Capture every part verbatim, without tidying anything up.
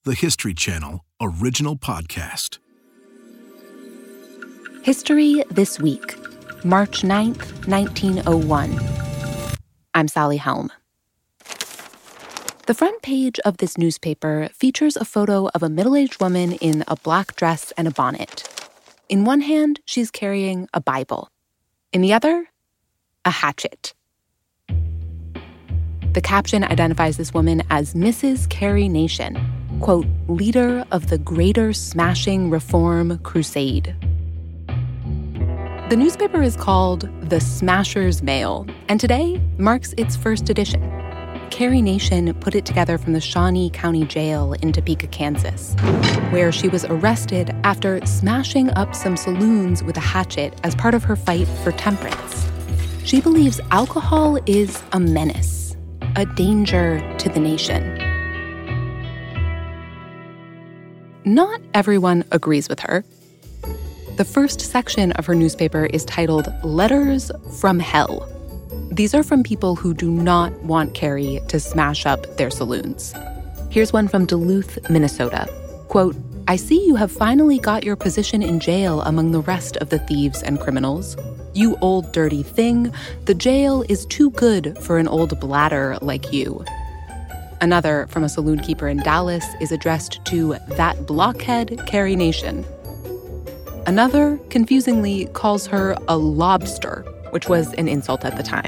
the History Channel original podcast. History This Week, March ninth, nineteen oh one. I'm Sally Helm. The front page of this newspaper features a photo of a middle-aged woman in a black dress and a bonnet. In one hand, she's carrying a Bible. In the other, a hatchet. The caption identifies this woman as Missus Carrie Nation, quote, leader of the Greater Smashing Reform Crusade. The newspaper is called The Smasher's Mail, and today marks its first edition. Carrie Nation put it together from the Shawnee County Jail in Topeka, Kansas, where she was arrested after smashing up some saloons with a hatchet as part of her fight for temperance. She believes alcohol is a menace, a danger to the nation. Not everyone agrees with her. The first section of her newspaper is titled Letters from Hell. These are from people who do not want Carrie to smash up their saloons. Here's one from Duluth, Minnesota. Quote, I see you have finally got your position in jail among the rest of the thieves and criminals. You old dirty thing, the jail is too good for an old bladder like you. Another, from a saloon keeper in Dallas, is addressed to that blockhead Carrie Nation. Another, confusingly, calls her a lobster, which was an insult at the time.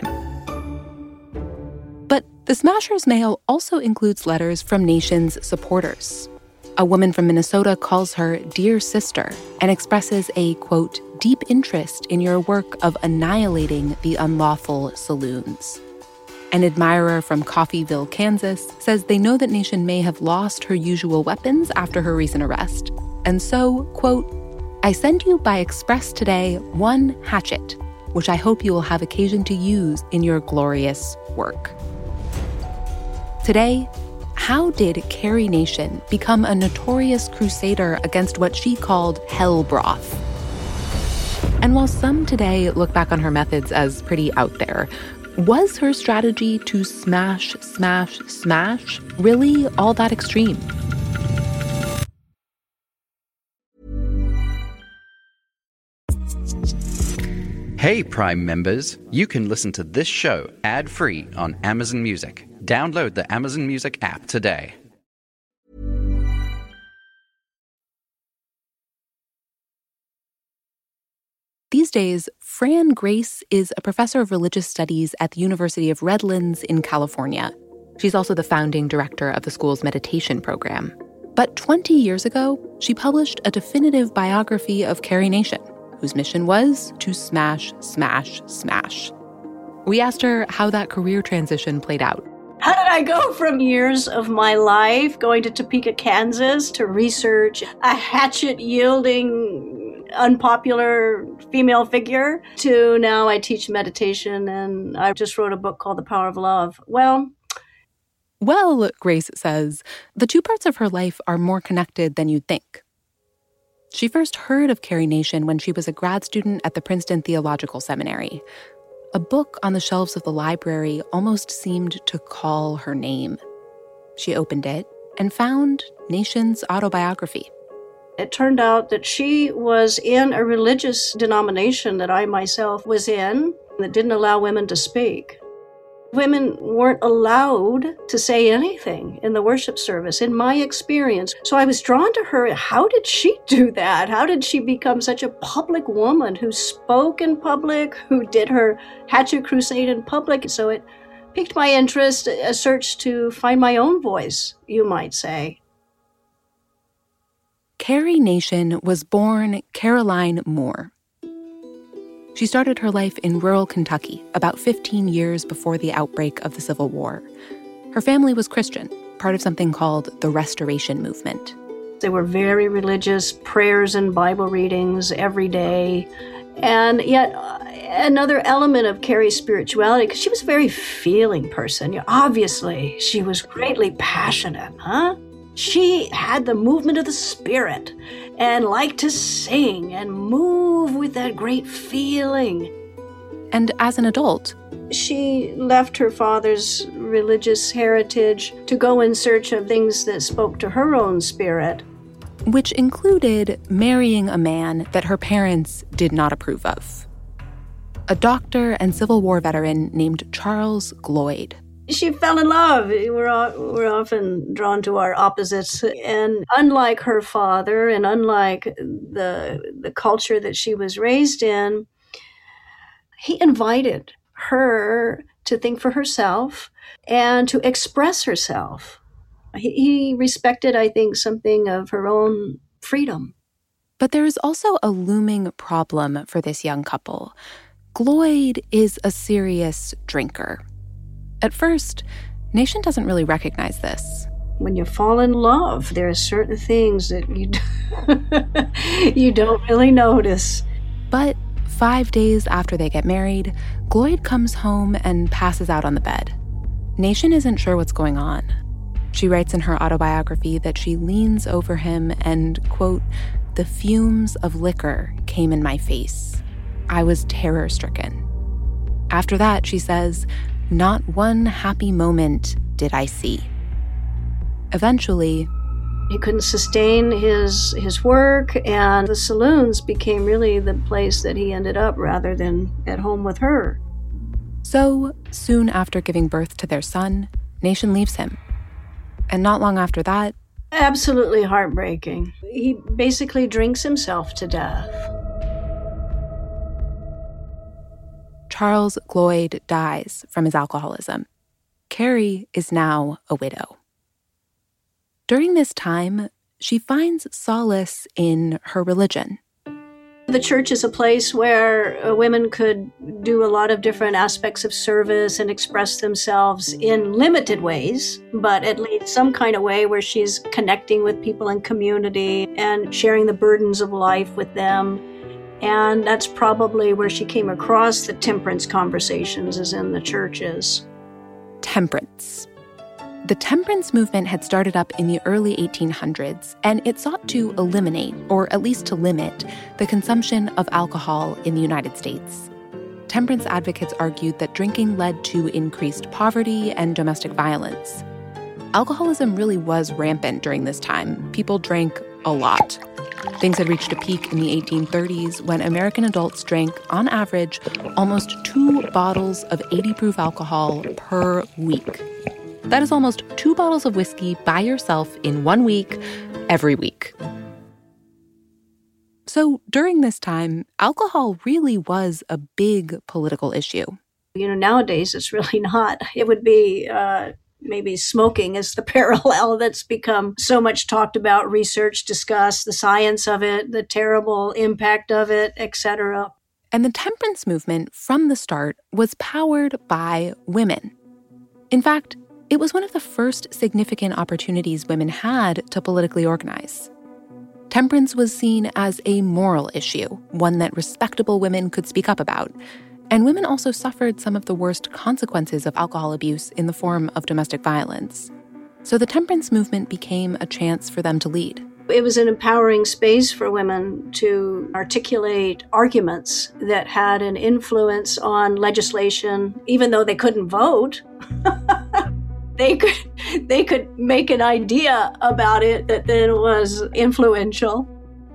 But the Smasher's Mail also includes letters from Nation's supporters. A woman from Minnesota calls her Dear Sister and expresses a, quote, deep interest in your work of annihilating the unlawful saloons. An admirer from Coffeyville, Kansas, says they know that Nation may have lost her usual weapons after her recent arrest. And so, quote, I send you by express today one hatchet, which I hope you will have occasion to use in your glorious work. Today, how did Carrie Nation become a notorious crusader against what she called hell broth? And while some today look back on her methods as pretty out there, was her strategy to smash, smash, smash really all that extreme? Hey, Prime members, you can listen to this show ad-free on Amazon Music. Download the Amazon Music app today. These days, Fran Grace is a professor of religious studies at the University of Redlands in California. She's also the founding director of the school's meditation program. But twenty years ago, she published a definitive biography of Carrie Nation, whose mission was to smash, smash, smash. We asked her how that career transition played out. How did I go from years of my life going to Topeka, Kansas to research a hatchet-yielding, unpopular female figure to now I teach meditation and I just wrote a book called The Power of Love? Well, Well, Grace says, the two parts of her life are more connected than you'd think. She first heard of Carrie Nation when she was a grad student at the Princeton Theological Seminary. A book on the shelves of the library almost seemed to call her name. She opened it and found Nation's autobiography. It turned out that she was in a religious denomination that I myself was in that didn't allow women to speak. Women weren't allowed to say anything in the worship service, in my experience. So I was drawn to her. How did she do that? How did she become such a public woman who spoke in public, who did her hatchet crusade in public? So it piqued my interest, a search to find my own voice, you might say. Carrie Nation was born Caroline Moore. She started her life in rural Kentucky about fifteen years before the outbreak of the Civil War. Her family was Christian, part of something called the Restoration Movement. They were very religious, prayers and Bible readings every day. And yet uh, another element of Carrie's spirituality, because she was a very feeling person. You know, obviously, she was greatly passionate, huh? She had the movement of the spirit and liked to sing and move with that great feeling. And as an adult, she left her father's religious heritage to go in search of things that spoke to her own spirit. Which included marrying a man that her parents did not approve of. A doctor and Civil War veteran named Charles Gloyd. She fell in love. We're, all, we're often drawn to our opposites. And unlike her father and unlike the, the culture that she was raised in, he invited her to think for herself and to express herself. He, he respected, I think, something of her own freedom. But there is also a looming problem for this young couple. Gloyd is a serious drinker. At first, Nation doesn't really recognize this. When you fall in love, there are certain things that you, you don't really notice. But five days after they get married, Gloyd comes home and passes out on the bed. Nation isn't sure what's going on. She writes in her autobiography that she leans over him and, quote, "The fumes of liquor came in my face. I was terror-stricken. After that," she says, "not one happy moment did I see." Eventually, he couldn't sustain his his work, and the saloons became really the place that he ended up rather than at home with her. So, soon after giving birth to their son, Nation leaves him. And not long after that... Absolutely heartbreaking. He basically drinks himself to death. Charles Gloyd dies from his alcoholism. Carrie is now a widow. During this time, she finds solace in her religion. The church is a place where uh, women could do a lot of different aspects of service and express themselves in limited ways, but at least some kind of way where she's connecting with people in community and sharing the burdens of life with them. And that's probably where she came across the temperance conversations, is in the churches. Temperance. The temperance movement had started up in the early eighteen hundreds, and it sought to eliminate, or at least to limit, the consumption of alcohol in the United States. Temperance advocates argued that drinking led to increased poverty and domestic violence. Alcoholism really was rampant during this time. People drank a lot. Things had reached a peak in the eighteen thirties when American adults drank, on average, almost two bottles of eighty proof alcohol per week. That is almost two bottles of whiskey by yourself in one week, every week. So during this time, alcohol really was a big political issue. You know, nowadays it's really not. It would be uh, maybe smoking is the parallel that's become so much talked about, researched, discussed, the science of it, the terrible impact of it, et cetera. And the temperance movement from the start was powered by women. In fact, it was one of the first significant opportunities women had to politically organize. Temperance was seen as a moral issue, one that respectable women could speak up about. And women also suffered some of the worst consequences of alcohol abuse in the form of domestic violence. So the temperance movement became a chance for them to lead. It was an empowering space for women to articulate arguments that had an influence on legislation, even though they couldn't vote. They could they could make an idea about it that then was influential.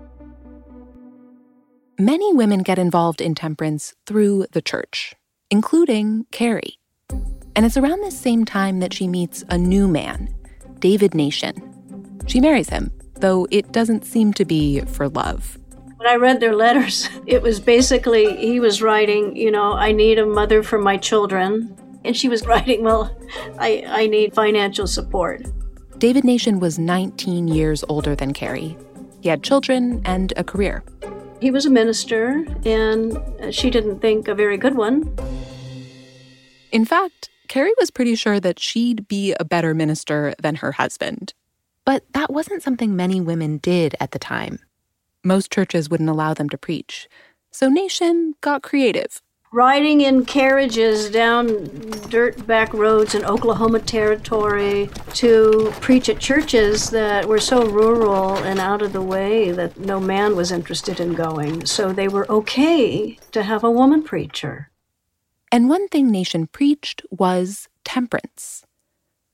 Many women get involved in temperance through the church, including Carrie. And it's around this same time that she meets a new man, David Nation. She marries him, though it doesn't seem to be for love. When I read their letters, it was basically, he was writing, you know, I need a mother for my children. And she was writing, well, I, I need financial support. David Nation was nineteen years older than Carrie. He had children and a career. He was a minister, and she didn't think a very good one. In fact, Carrie was pretty sure that she'd be a better minister than her husband. But that wasn't something many women did at the time. Most churches wouldn't allow them to preach. So Nation got creative. Riding in carriages down dirt back roads in Oklahoma Territory to preach at churches that were so rural and out of the way that no man was interested in going. So they were okay to have a woman preacher. And one thing Nation preached was temperance.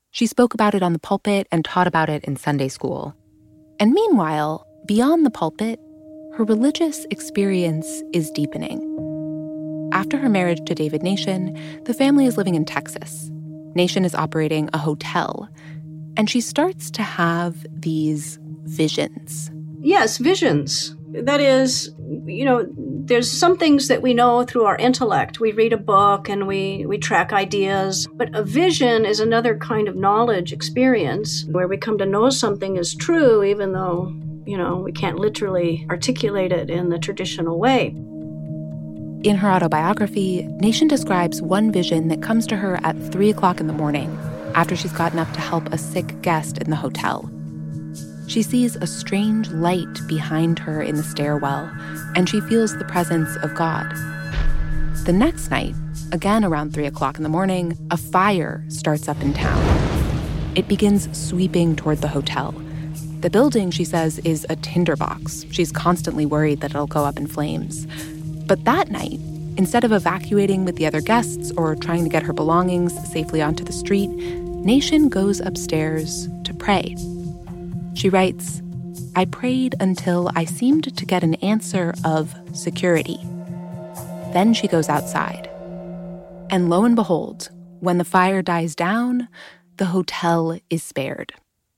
She spoke about it on the pulpit and taught about it in Sunday school. And meanwhile, beyond the pulpit, her religious experience is deepening. After her marriage to David Nation, the family is living in Texas. Nation is operating a hotel, and she starts to have these visions. Yes, visions. That is, you know, there's some things that we know through our intellect. We read a book and we, we track ideas. But a vision is another kind of knowledge experience where we come to know something is true, even though, you know, we can't literally articulate it in the traditional way. In her autobiography, Nation describes one vision that comes to her at three o'clock in the morning after she's gotten up to help a sick guest in the hotel. She sees a strange light behind her in the stairwell, and she feels the presence of God. The next night, again around three o'clock in the morning, a fire starts up in town. It begins sweeping toward the hotel. The building, she says, is a tinderbox. She's constantly worried that it'll go up in flames. But that night, instead of evacuating with the other guests or trying to get her belongings safely onto the street, Nation goes upstairs to pray. She writes, "I prayed until I seemed to get an answer of security." Then she goes outside. And lo and behold, when the fire dies down, the hotel is spared.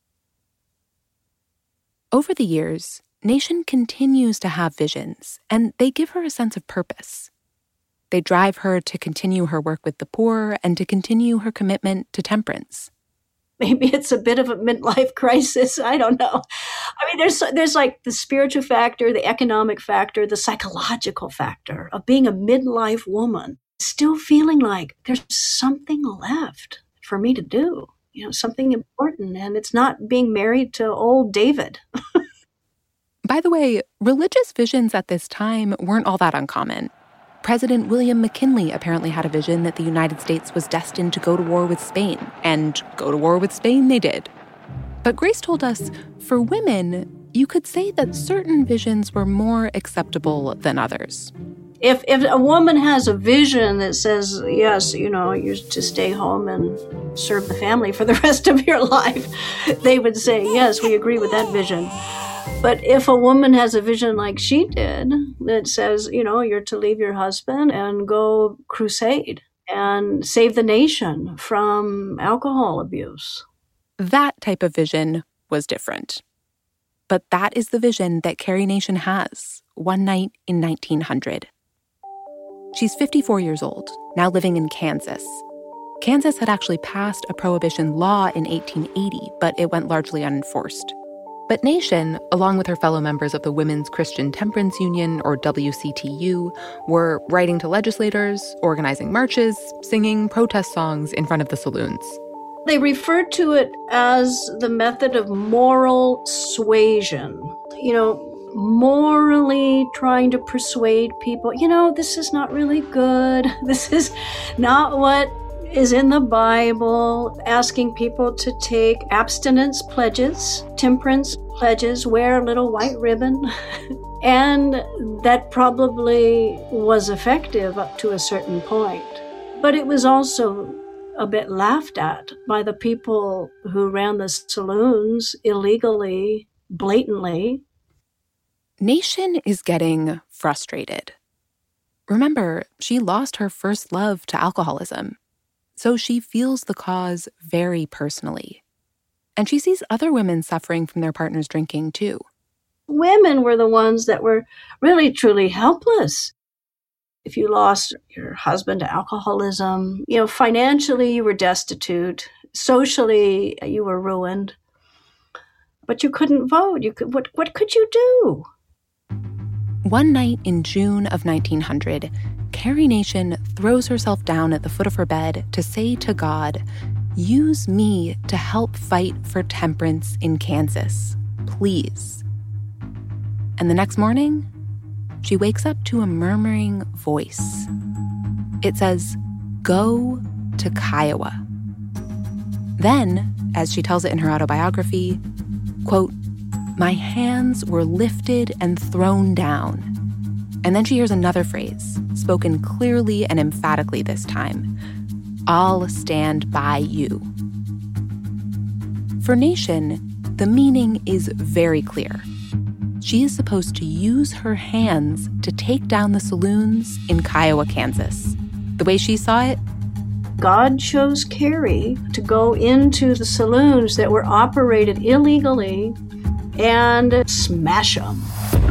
Over the years, Nation continues to have visions, and they give her a sense of purpose. They drive her to continue her work with the poor and to continue her commitment to temperance. Maybe it's a bit of a midlife crisis. I don't know. I mean, there's there's like the spiritual factor, the economic factor, the psychological factor of being a midlife woman, still feeling like there's something left for me to do, you know, something important, and it's not being married to old David. By the way, religious visions at this time weren't all that uncommon. President William McKinley apparently had a vision that the United States was destined to go to war with Spain, and go to war with Spain they did. But Grace told us, for women, you could say that certain visions were more acceptable than others. If if a woman has a vision that says, yes, you know, you're to stay home and serve the family for the rest of your life, they would say, yes, we agree with that vision. But if a woman has a vision like she did that says, you know, you're to leave your husband and go crusade and save the nation from alcohol abuse. That type of vision was different. But that is the vision that Carrie Nation has one night in nineteen hundred. She's fifty-four years old, now living in Kansas. Kansas had actually passed a prohibition law in eighteen eighty, but it went largely unenforced. But Nation, along with her fellow members of the Women's Christian Temperance Union, or W C T U, were writing to legislators, organizing marches, singing protest songs in front of the saloons. They referred to it as the method of moral suasion. You know, morally trying to persuade people, you know, this is not really good. This is not what is in the Bible, asking people to take abstinence pledges, temperance pledges, wear a little white ribbon. And that probably was effective up to a certain point. But it was also a bit laughed at by the people who ran the saloons illegally, blatantly. Nation is getting frustrated. Remember, she lost her first love to alcoholism. So she feels the cause very personally. And she sees other women suffering from their partners drinking, too. Women were the ones that were really, truly helpless. If you lost your husband to alcoholism, you know, financially you were destitute. Socially, you were ruined. But you couldn't vote. You could. What, what could you do? One night in June of nineteen hundred, Carrie Nation throws herself down at the foot of her bed to say to God, "Use me to help fight for temperance in Kansas, please." And the next morning, she wakes up to a murmuring voice. It says, "Go to Kiowa." Then, as she tells it in her autobiography, quote, "My hands were lifted and thrown down." And then she hears another phrase, spoken clearly and emphatically this time. "I'll stand by you." For Nation, the meaning is very clear. She is supposed to use her hands to take down the saloons in Kiowa, Kansas. The way she saw it, God chose Carrie to go into the saloons that were operated illegally and smash them.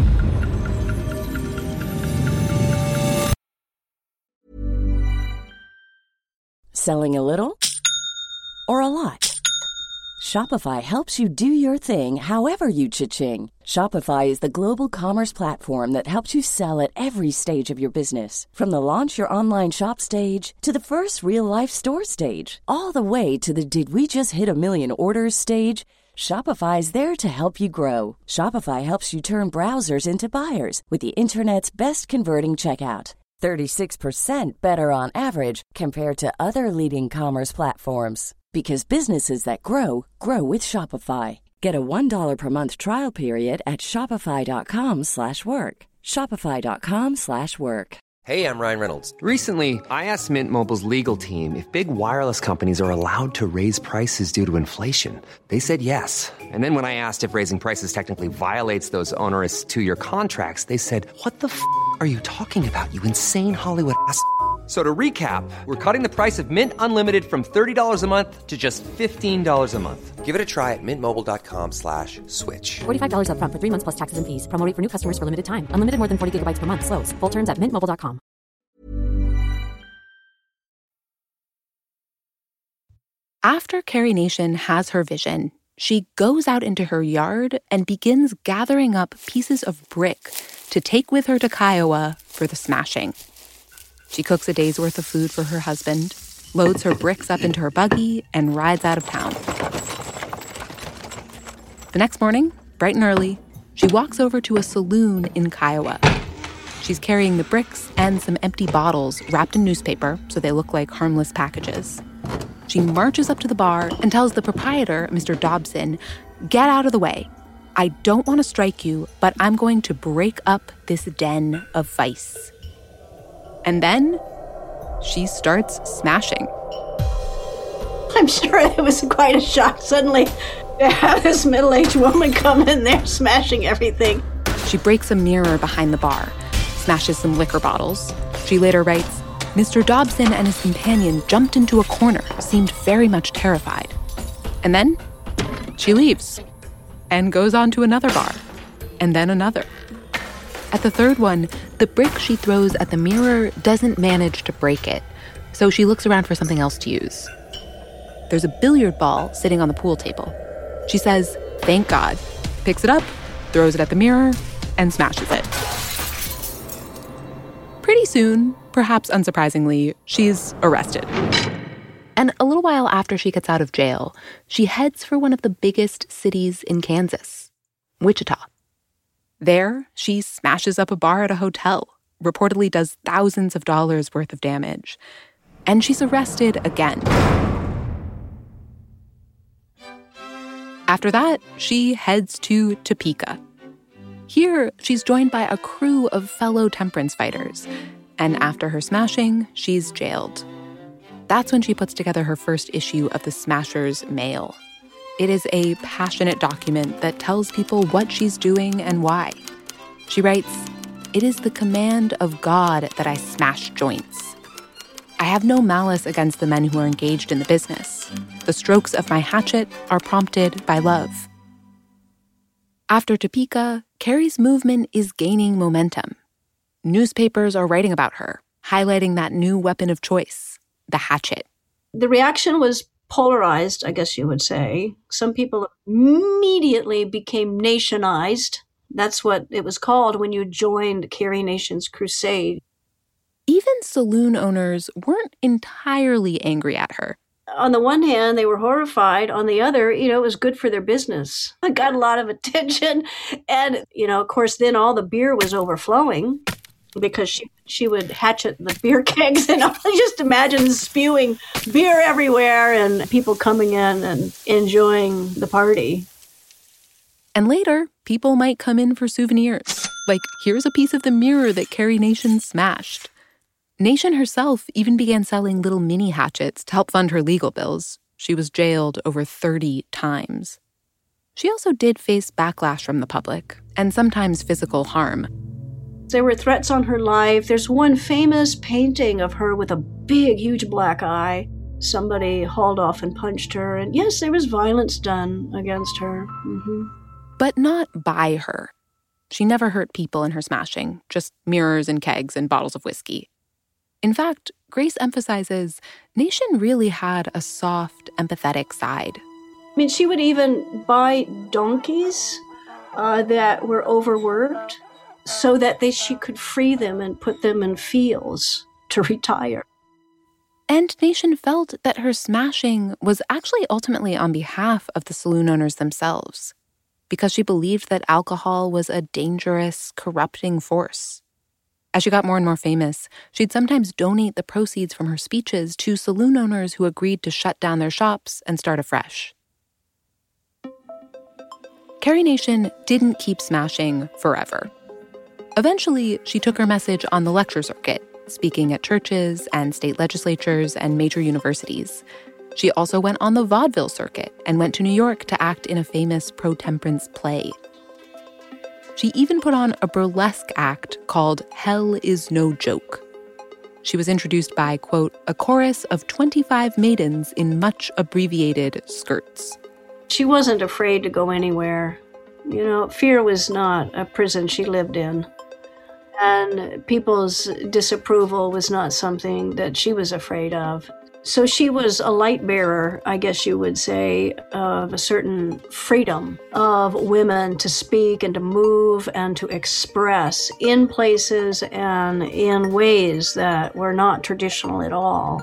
Selling a little or a lot? Shopify helps you do your thing however you cha-ching. Shopify is the global commerce platform that helps you sell at every stage of your business. From the launch your online shop stage to the first real-life store stage, all the way to the did we just hit a million orders stage. Shopify is there to help you grow. Shopify helps you turn browsers into buyers with the internet's best converting checkout. thirty-six percent better on average compared to other leading commerce platforms. Because businesses that grow, grow with Shopify. Get a one dollar per month trial period at shopify.com slash work. Shopify.com slash work. Hey, I'm Ryan Reynolds. Recently, I asked Mint Mobile's legal team if big wireless companies are allowed to raise prices due to inflation. They said yes. And then when I asked if raising prices technically violates those onerous two-year contracts, they said, what the f*** are you talking about, you insane Hollywood ass f- So to recap, we're cutting the price of Mint Unlimited from thirty dollars a month to just fifteen dollars a month. Give it a try at mintmobile.com slash switch. forty-five dollars up front for three months plus taxes and fees. Promo rate for new customers for limited time. Unlimited more than forty gigabytes per month. Slows full terms at mint mobile dot com. After Carrie Nation has her vision, she goes out into her yard and begins gathering up pieces of brick to take with her to Kiowa for the smashing. She cooks a day's worth of food for her husband, loads her bricks up into her buggy, and rides out of town. The next morning, bright and early, she walks over to a saloon in Kiowa. She's carrying the bricks and some empty bottles wrapped in newspaper so they look like harmless packages. She marches up to the bar and tells the proprietor, Mister Dobson, "Get out of the way. I don't want to strike you, but I'm going to break up this den of vice." And then she starts smashing. I'm sure it was quite a shock suddenly to have this middle-aged woman come in there smashing everything. She breaks a mirror behind the bar, smashes some liquor bottles. She later writes, Mister Dobson and his companion jumped into a corner, seemed very much terrified. And then she leaves and goes on to another bar, and then another. At the third one, the brick she throws at the mirror doesn't manage to break it, so she looks around for something else to use. There's a billiard ball sitting on the pool table. She says, "Thank God," picks it up, throws it at the mirror, and smashes it. Pretty soon, perhaps unsurprisingly, she's arrested. And a little while after she gets out of jail, she heads for one of the biggest cities in Kansas, Wichita. There, she smashes up a bar at a hotel, reportedly does thousands of dollars worth of damage, and she's arrested again. After that, she heads to Topeka. Here, she's joined by a crew of fellow temperance fighters, and after her smashing, she's jailed. That's when she puts together her first issue of the Smasher's Mail. It is a passionate document that tells people what she's doing and why. She writes, "It is the command of God that I smash joints. I have no malice against the men who are engaged in the business. The strokes of my hatchet are prompted by love." After Topeka, Carrie's movement is gaining momentum. Newspapers are writing about her, highlighting that new weapon of choice, the hatchet. The reaction was polarized, I guess you would say. Some people immediately became nationized. That's what it was called when you joined Carrie Nation's crusade. Even saloon owners weren't entirely angry at her. On the one hand, they were horrified. On the other, you know, it was good for their business. It got a lot of attention. And, you know, of course, then all the beer was overflowing because she she would hatchet the beer kegs. And I just imagine spewing beer everywhere and people coming in and enjoying the party. And later, people might come in for souvenirs. Like, here's a piece of the mirror that Carrie Nation smashed. Nation herself even began selling little mini hatchets to help fund her legal bills. She was jailed over thirty times. She also did face backlash from the public, and sometimes physical harm. There were threats on her life. There's one famous painting of her with a big, huge black eye. Somebody hauled off and punched her, and yes, there was violence done against her. Mm-hmm. But not by her. She never hurt people in her smashing, just mirrors and kegs and bottles of whiskey. In fact, Grace emphasizes Nation really had a soft, empathetic side. I mean, she would even buy donkeys uh, that were overworked so that they, she could free them and put them in fields to retire. And Nation felt that her smashing was actually ultimately on behalf of the saloon owners themselves, because she believed that alcohol was a dangerous, corrupting force. As she got more and more famous, she'd sometimes donate the proceeds from her speeches to saloon owners who agreed to shut down their shops and start afresh. Carrie Nation didn't keep smashing forever. Eventually, she took her message on the lecture circuit, speaking at churches and state legislatures and major universities. She also went on the vaudeville circuit and went to New York to act in a famous pro-temperance play. She even put on a burlesque act called Hell is No Joke. She was introduced by, quote, a chorus of twenty-five maidens in much abbreviated skirts. She wasn't afraid to go anywhere. You know, fear was not a prison she lived in. And people's disapproval was not something that she was afraid of. So she was a light bearer, I guess you would say, of a certain freedom of women to speak and to move and to express in places and in ways that were not traditional at all.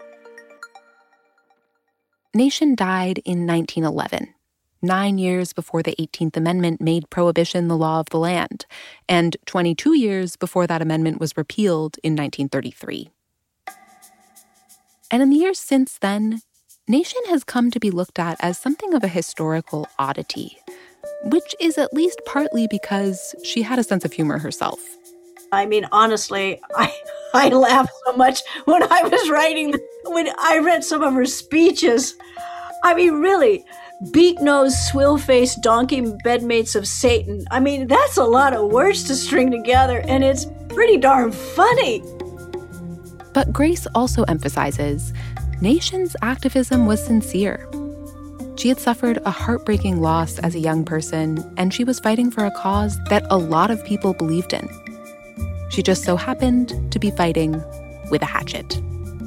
Nation died in nineteen eleven, nine years before the eighteenth Amendment made prohibition the law of the land, and twenty-two years before that amendment was repealed in nineteen thirty-three. And in the years since then, Nation has come to be looked at as something of a historical oddity, which is at least partly because she had a sense of humor herself. I mean, honestly, I I laughed so much when I was writing, when I read some of her speeches. I mean, really, beak-nosed, swill-faced donkey bedmates of Satan. I mean, that's a lot of words to string together, and it's pretty darn funny. But Grace also emphasizes Nation's activism was sincere. She had suffered a heartbreaking loss as a young person, and she was fighting for a cause that a lot of people believed in. She just so happened to be fighting with a hatchet.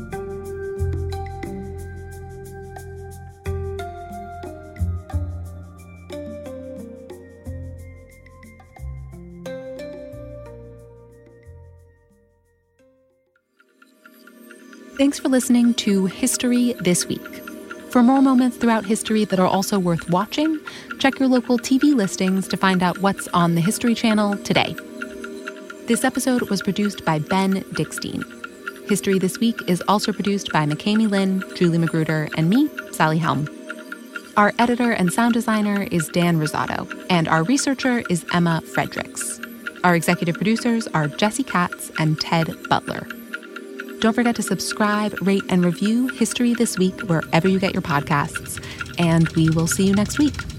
Thanks for listening to History This Week. For more moments throughout history that are also worth watching, check your local T V listings to find out what's on the History Channel today. This episode was produced by Ben Dickstein. History This Week is also produced by McKamey Lynn, Julie Magruder, and me, Sally Helm. Our editor and sound designer is Dan Rosado, and our researcher is Emma Fredericks. Our executive producers are Jesse Katz and Ted Butler. Don't forget to subscribe, rate, and review History This Week wherever you get your podcasts. And we will see you next week.